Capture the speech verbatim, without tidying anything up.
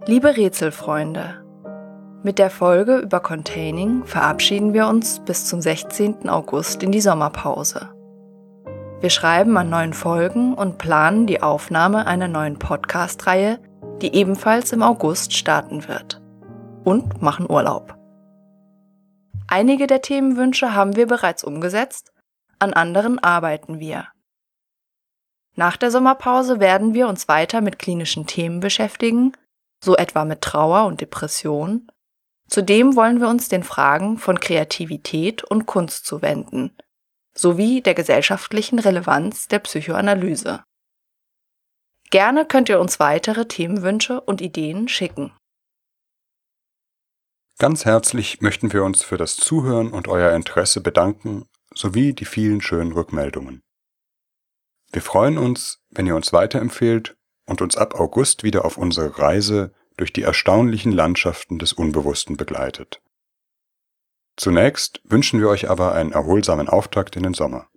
Liebe Rätselfreunde, mit der Folge über Containing verabschieden wir uns bis zum sechzehnten August in die Sommerpause. Wir schreiben an neuen Folgen und planen die Aufnahme einer neuen Podcast-Reihe, die ebenfalls im August starten wird. Und machen Urlaub. Einige der Themenwünsche haben wir bereits umgesetzt, an anderen arbeiten wir. Nach der Sommerpause werden wir uns weiter mit klinischen Themen beschäftigen, so etwa mit Trauer und Depression. Zudem wollen wir uns den Fragen von Kreativität und Kunst zuwenden, sowie der gesellschaftlichen Relevanz der Psychoanalyse. Gerne könnt ihr uns weitere Themenwünsche und Ideen schicken. Ganz herzlich möchten wir uns für das Zuhören und euer Interesse bedanken, sowie die vielen schönen Rückmeldungen. Wir freuen uns, wenn ihr uns weiterempfehlt und uns ab August wieder auf unsere Reise durch die erstaunlichen Landschaften des Unbewussten begleitet. Zunächst wünschen wir euch aber einen erholsamen Auftakt in den Sommer.